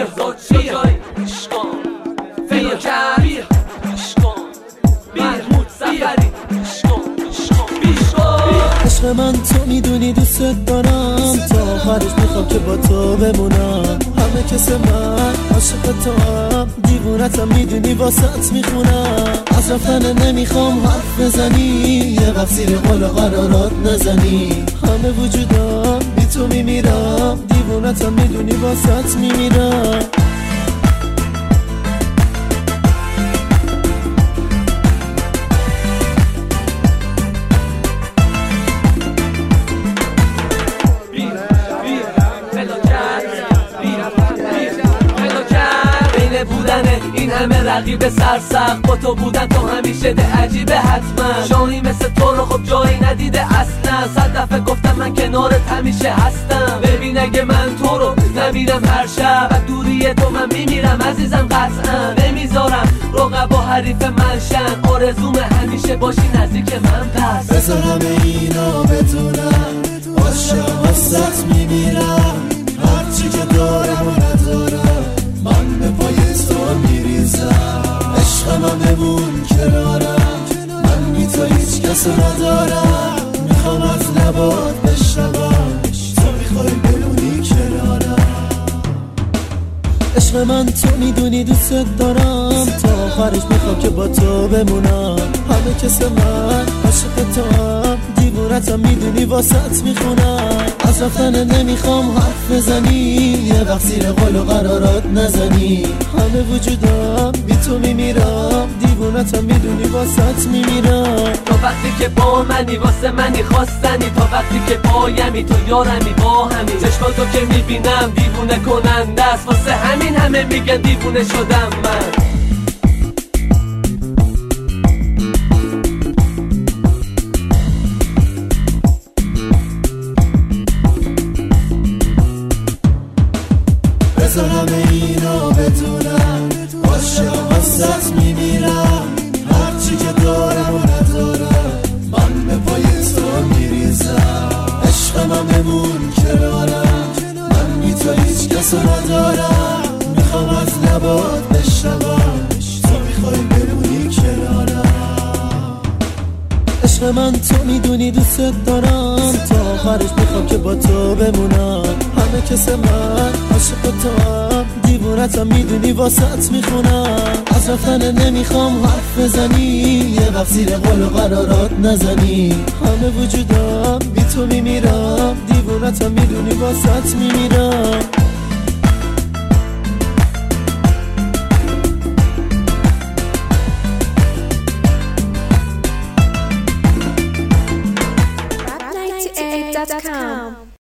فرزاد شجاعی عشقان فیل کرد عشقان محمود سفری عشق من تو میدونی دوست دارم تا آخرش میخوام که با تو بمونم همه کس من عاشق تو هم دیوونتم میدونی واسط میخونم از رفتن نمیخوام حرف بزنی یه وقت زیر قول و قرارات نزنی همه وجودم بی تو میمیرم دیوونتم میدونی واسط میمیرم این همه رقیب سرسخت با تو بودن تو همیشه ده عجیبه حتما شاهی مثل تو رو خب جایی ندیده اصلا 100 دفعه گفتم من کنارت همیشه هستم ببین اگه من تو رو نبینم هر شب و دوری تو من میمیرم عزیزم قطعا نمیذارم رقبا حریف من شن آرزوم همیشه باشی نزدیک من پس بذار همه اینا بدونم عاشق واسط میمیرم هرچی که دارم و ندارم من به پای تو میریزم عشق من بمون کنارم من بی تو هیچ کس ندارم میخوام از لبات بشنوم تو میخوای بمونی کنارم عشق من تو میدونی دوست دارم تا آخرش میخوام که با تو بمونم همه کس من عاشق تو هم دیوونتم میدونی واسط میخونم از رفتن نمیخوام حرف بزنی یه وقت زیر قول و قرارات نزنی همه وجودم بی تو میمیرم دیوونتم میدونی واسط میمیرم تا وقتی که با منی واسه منی خواستنی تا وقتی که پایمی تو یارمی با همی چشماتو که میبینم دیوونه کننده است واسه همین همه میگن دیوونه شدم من بذار همه اینا بدونم عاشق واسط میمیرم هرچی که دارم و ندارم من به پای تو میریزم عشق من بمون کنارم من بی تو هیچ کس ندارم میخوام از لبات بشنوم تو میخوای بمونی کنارم عشق من تو میدونی دوست دارم تا آخرش میخوام که با تو بمونم همه کس من عاشق تو هم دیوونتم میدونی واسط میخونم از رفتن نمیخوام حرف بزنی یه وقت زیر قول و قرارات نزنی همه وجودم بی تو میمیرم دیوونتم میدونی واسط میمیرم Rap98.com